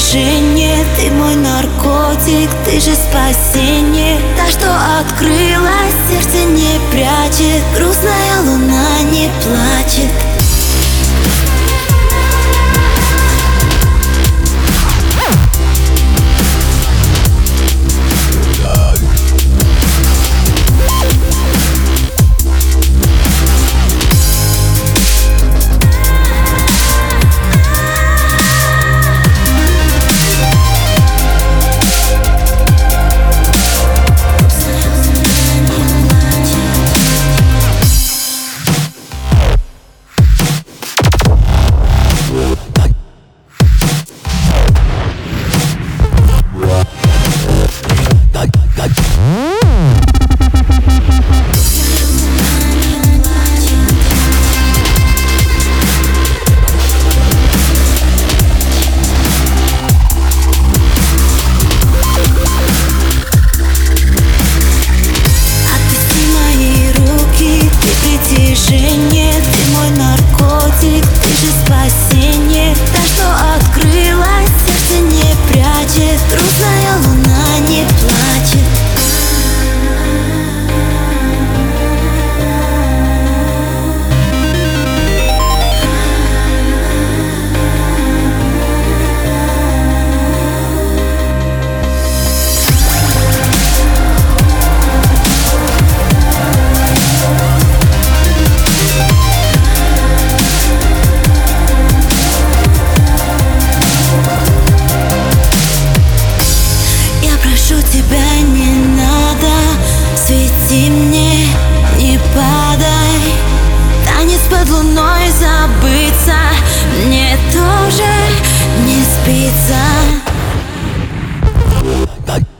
притяжение, ты мой наркотик, ты же спасение. Та, что открылась, сердце не прячет, грустная луна не плачет. Притяжение, ты мой наркотик, ты же спасение. Та, что открылась, сердце не прячет, грустная луна не плачет. Тебя не надо, свети мне, не падай. Танец под луной забыться, мне тоже не спится.